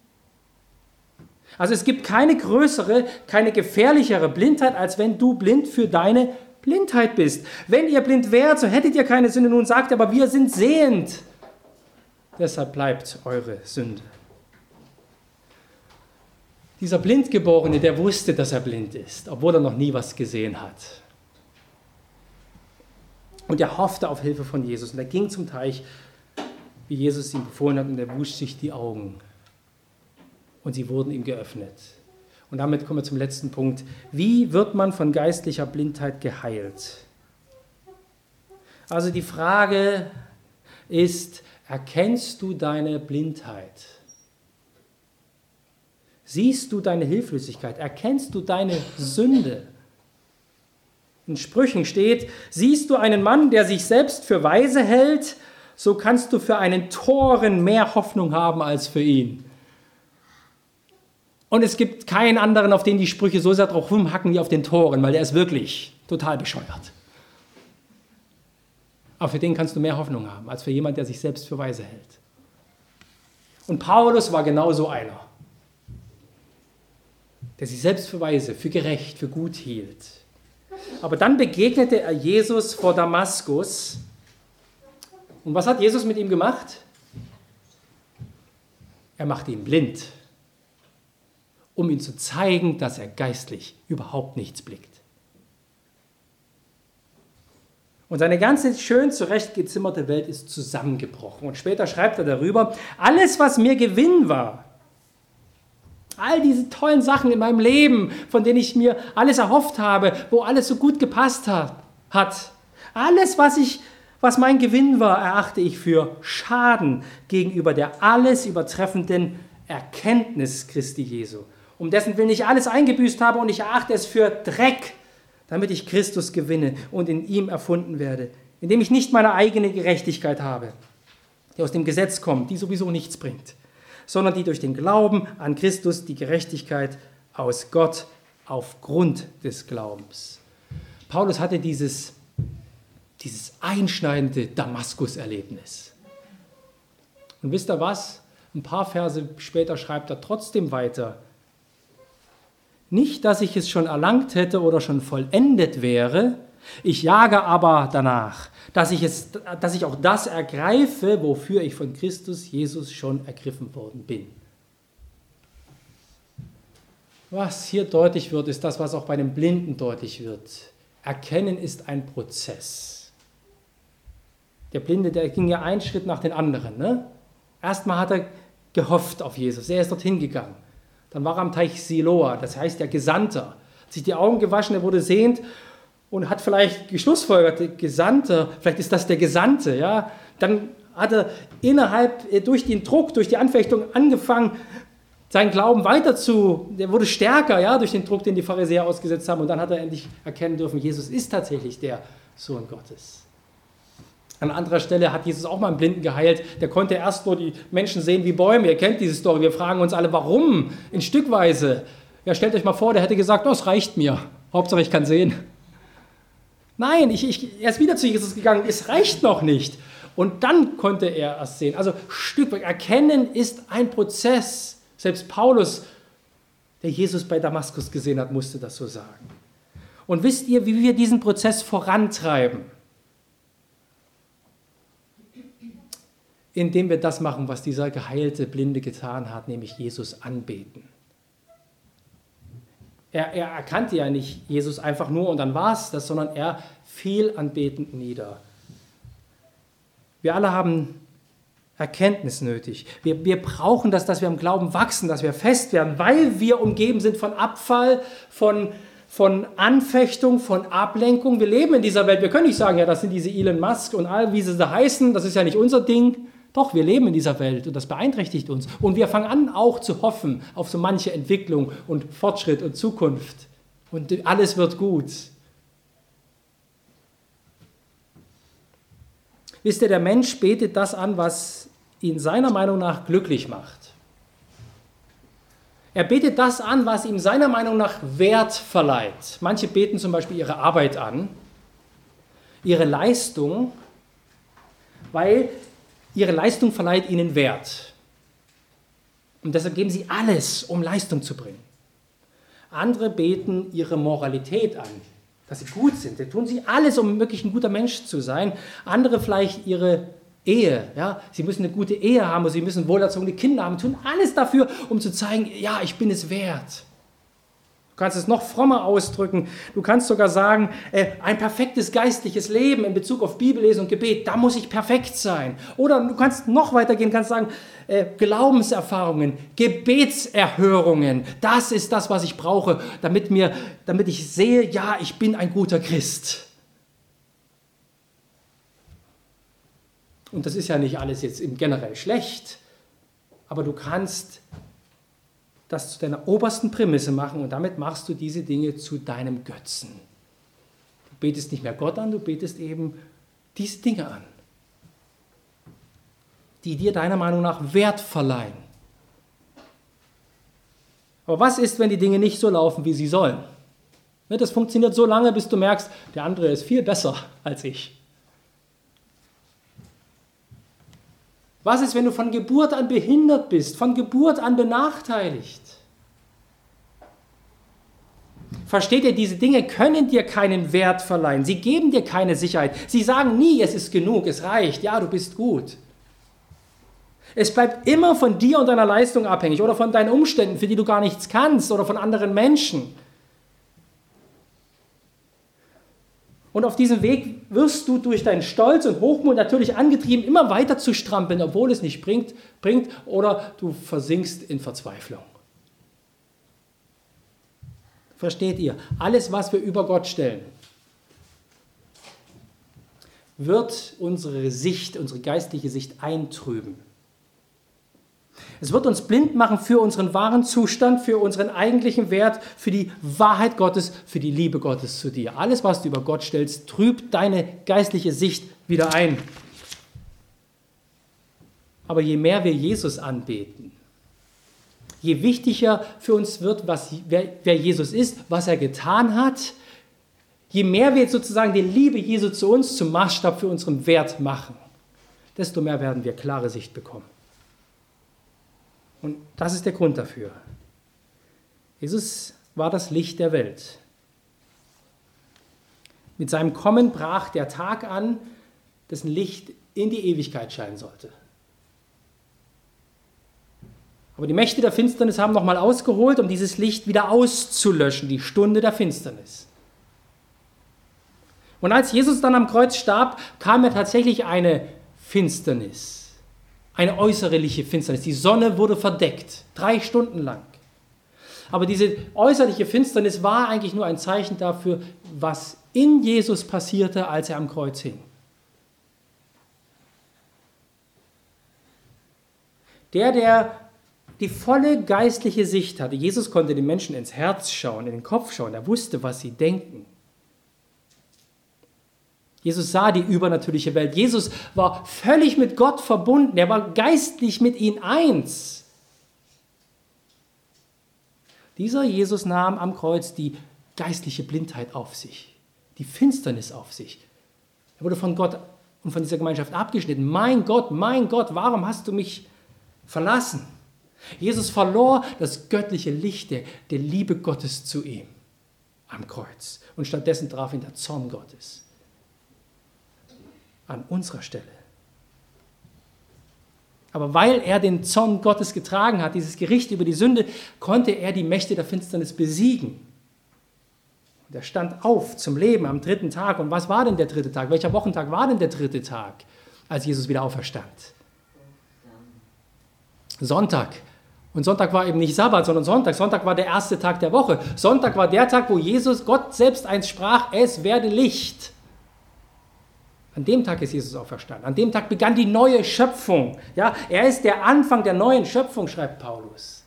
Also es gibt keine größere, keine gefährlichere Blindheit, als wenn du blind für deine Blindheit bist. Wenn ihr blind wärt, so hättet ihr keine Sünde. Nun sagt aber, wir sind sehend. Deshalb bleibt eure Sünde. Dieser Blindgeborene, der wusste, dass er blind ist, obwohl er noch nie was gesehen hat. Und er hoffte auf Hilfe von Jesus. Und er ging zum Teich, wie Jesus ihm befohlen hat, und er wusch sich die Augen. Und sie wurden ihm geöffnet. Und damit kommen wir zum letzten Punkt. Wie wird man von geistlicher Blindheit geheilt? Also die Frage ist, erkennst du deine Blindheit? Siehst du deine Hilflosigkeit? Erkennst du deine Sünde? In Sprüchen steht, siehst du einen Mann, der sich selbst für weise hält, so kannst du für einen Toren mehr Hoffnung haben als für ihn. Und es gibt keinen anderen, auf den die Sprüche so sehr drauf rumhacken wie auf den Toren, weil der ist wirklich total bescheuert. Aber für den kannst du mehr Hoffnung haben, als für jemanden, der sich selbst für weise hält. Und Paulus war genau so einer, der sich selbst für weise, für gerecht, für gut hielt. Aber dann begegnete er Jesus vor Damaskus. Und was hat Jesus mit ihm gemacht? Er machte ihn blind, um ihm zu zeigen, dass er geistlich überhaupt nichts blickt. Und seine ganze schön zurechtgezimmerte Welt ist zusammengebrochen. Und später schreibt er darüber, alles, was mir Gewinn war, all diese tollen Sachen in meinem Leben, von denen ich mir alles erhofft habe, wo alles so gut gepasst hat, hat alles, was ich, was mein Gewinn war, erachte ich für Schaden gegenüber der alles übertreffenden Erkenntnis Christi Jesu, um dessen Willen ich alles eingebüßt habe, und ich erachte es für Dreck, damit ich Christus gewinne und in ihm erfunden werde, indem ich nicht meine eigene Gerechtigkeit habe. die aus dem Gesetz kommt, die sowieso nichts bringt, sondern die durch den Glauben an Christus die Gerechtigkeit aus Gott aufgrund des Glaubens. Paulus hatte dieses, dieses einschneidende Damaskus-Erlebnis. Und wisst ihr was? Ein paar Verse später schreibt er trotzdem weiter. Nicht, dass ich es schon erlangt hätte oder schon vollendet wäre, ich jage aber danach, dass ich, es, dass ich auch das ergreife, wofür ich von Christus Jesus schon ergriffen worden bin. Was hier deutlich wird, ist das, was auch bei den Blinden deutlich wird. Erkennen ist ein Prozess. Der Blinde, der ging ja einen Schritt nach dem anderen. Ne? Erstmal hat er gehofft auf Jesus, er ist dorthin gegangen. Dann war er am Teich Siloa, das heißt der Gesandter. Hat sich die Augen gewaschen, er wurde sehend und hat vielleicht geschlussfolgert, Gesandter, vielleicht ist das der Gesandte. Ja? Dann hat er innerhalb, durch den Druck, durch die Anfechtung angefangen, seinen Glauben weiter zu, der wurde stärker, ja, durch den Druck, den die Pharisäer ausgesetzt haben. Und dann hat er endlich erkennen dürfen, Jesus ist tatsächlich der Sohn Gottes. An anderer Stelle hat Jesus auch mal einen Blinden geheilt. Der konnte erst nur die Menschen sehen wie Bäume. Ihr kennt diese Story. Wir fragen uns alle, warum? In Stückweise. Ja, stellt euch mal vor, der hätte gesagt, oh, es reicht mir. Hauptsache, ich kann sehen. Nein, ich, ich, er ist wieder zu Jesus gegangen. Es reicht noch nicht. Und dann konnte er erst sehen. Also Stückweise. Erkennen ist ein Prozess. Selbst Paulus, der Jesus bei Damaskus gesehen hat, musste das so sagen. Und wisst ihr, wie wir diesen Prozess vorantreiben? Indem wir das machen, was dieser geheilte Blinde getan hat, nämlich Jesus anbeten. Er, er erkannte ja nicht Jesus einfach nur und dann war es das, sondern er fiel anbetend nieder. Wir alle haben Erkenntnis nötig. Wir, wir brauchen das, dass wir im Glauben wachsen, dass wir fest werden, weil wir umgeben sind von Abfall, von, von Anfechtung, von Ablenkung. Wir leben in dieser Welt. Wir können nicht sagen, ja, das sind diese Elon Musk und all, wie sie da heißen, das ist ja nicht unser Ding. Doch, wir leben in dieser Welt und das beeinträchtigt uns. Und wir fangen an, auch zu hoffen auf so manche Entwicklung und Fortschritt und Zukunft. Und alles wird gut. Wisst ihr, der Mensch betet das an, was ihn seiner Meinung nach glücklich macht. Er betet das an, was ihm seiner Meinung nach Wert verleiht. Manche beten zum Beispiel ihre Arbeit an, ihre Leistung, weil ihre Leistung verleiht ihnen Wert. Und deshalb geben sie alles, um Leistung zu bringen. Andere beten ihre Moralität an, dass sie gut sind. Da tun sie alles, um wirklich ein guter Mensch zu sein. Andere vielleicht ihre Ehe. Ja? Sie müssen eine gute Ehe haben, sie müssen wohlerzogene Kinder haben, tun alles dafür, um zu zeigen, ja, ich bin es wert. Du kannst es noch frommer ausdrücken. Du kannst sogar sagen, äh, ein perfektes geistliches Leben in Bezug auf Bibellesen und Gebet, da muss ich perfekt sein. Oder du kannst noch weitergehen, kannst sagen, äh, Glaubenserfahrungen, Gebetserhörungen, das ist das, was ich brauche, damit, mir, damit ich sehe, ja, ich bin ein guter Christ. Und das ist ja nicht alles jetzt im generell schlecht, aber du kannst das zu deiner obersten Prämisse machen und damit machst du diese Dinge zu deinem Götzen. Du betest nicht mehr Gott an, du betest eben diese Dinge an, die dir deiner Meinung nach Wert verleihen. Aber was ist, wenn die Dinge nicht so laufen, wie sie sollen? Das funktioniert so lange, bis du merkst, der andere ist viel besser als ich. Was ist, wenn du von Geburt an behindert bist, von Geburt an benachteiligt? Versteht ihr, diese Dinge können dir keinen Wert verleihen. Sie geben dir keine Sicherheit. Sie sagen nie, es ist genug, es reicht, ja, du bist gut. Es bleibt immer von dir und deiner Leistung abhängig oder von deinen Umständen, für die du gar nichts kannst oder von anderen Menschen. Und auf diesem Weg wirst du durch deinen Stolz und Hochmut natürlich angetrieben, immer weiter zu strampeln, obwohl es nicht bringt, bringt oder du versinkst in Verzweiflung. Versteht ihr? Alles, was wir über Gott stellen, wird unsere Sicht, unsere geistliche Sicht eintrüben. Es wird uns blind machen für unseren wahren Zustand, für unseren eigentlichen Wert, für die Wahrheit Gottes, für die Liebe Gottes zu dir. Alles, was du über Gott stellst, trübt deine geistliche Sicht wieder ein. Aber je mehr wir Jesus anbeten, je wichtiger für uns wird, was, wer, wer Jesus ist, was er getan hat, je mehr wir sozusagen die Liebe Jesu zu uns zum Maßstab für unseren Wert machen, desto mehr werden wir klare Sicht bekommen. Und das ist der Grund dafür. Jesus war das Licht der Welt. Mit seinem Kommen brach der Tag an, dessen Licht in die Ewigkeit scheinen sollte. Aber die Mächte der Finsternis haben nochmal ausgeholt, um dieses Licht wieder auszulöschen, die Stunde der Finsternis. Und als Jesus dann am Kreuz starb, kam ja tatsächlich eine Finsternis, eine äußerliche Finsternis. Die Sonne wurde verdeckt, drei Stunden lang. Aber diese äußerliche Finsternis war eigentlich nur ein Zeichen dafür, was in Jesus passierte, als er am Kreuz hing. Der, der die volle geistliche Sicht hatte, Jesus konnte den Menschen ins Herz schauen, in den Kopf schauen, er wusste, was sie denken. Jesus sah die übernatürliche Welt. Jesus war völlig mit Gott verbunden, er war geistlich mit ihm eins. Dieser Jesus nahm am Kreuz die geistliche Blindheit auf sich, die Finsternis auf sich. Er wurde von Gott und von dieser Gemeinschaft abgeschnitten. Mein Gott, mein Gott, warum hast du mich verlassen? Jesus verlor das göttliche Licht der, der Liebe Gottes zu ihm am Kreuz. Und stattdessen traf ihn der Zorn Gottes an unserer Stelle. Aber weil er den Zorn Gottes getragen hat, dieses Gericht über die Sünde, konnte er die Mächte der Finsternis besiegen. Und er stand auf zum Leben am dritten Tag. Und was war denn der dritte Tag? Welcher Wochentag war denn der dritte Tag, als Jesus wieder auferstand? Sonntag. Und Sonntag war eben nicht Sabbat, sondern Sonntag. Sonntag war der erste Tag der Woche. Sonntag war der Tag, wo Jesus, Gott selbst eins sprach, es werde Licht. An dem Tag ist Jesus auferstanden. An dem Tag begann die neue Schöpfung. Ja, er ist der Anfang der neuen Schöpfung, schreibt Paulus.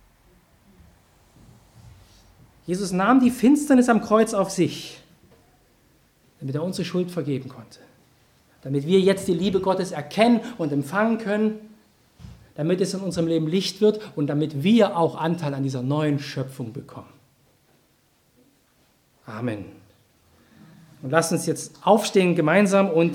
Jesus nahm die Finsternis am Kreuz auf sich, damit er unsere Schuld vergeben konnte. Damit wir jetzt die Liebe Gottes erkennen und empfangen können, damit es in unserem Leben Licht wird und damit wir auch Anteil an dieser neuen Schöpfung bekommen. Amen. Und lasst uns jetzt aufstehen gemeinsam und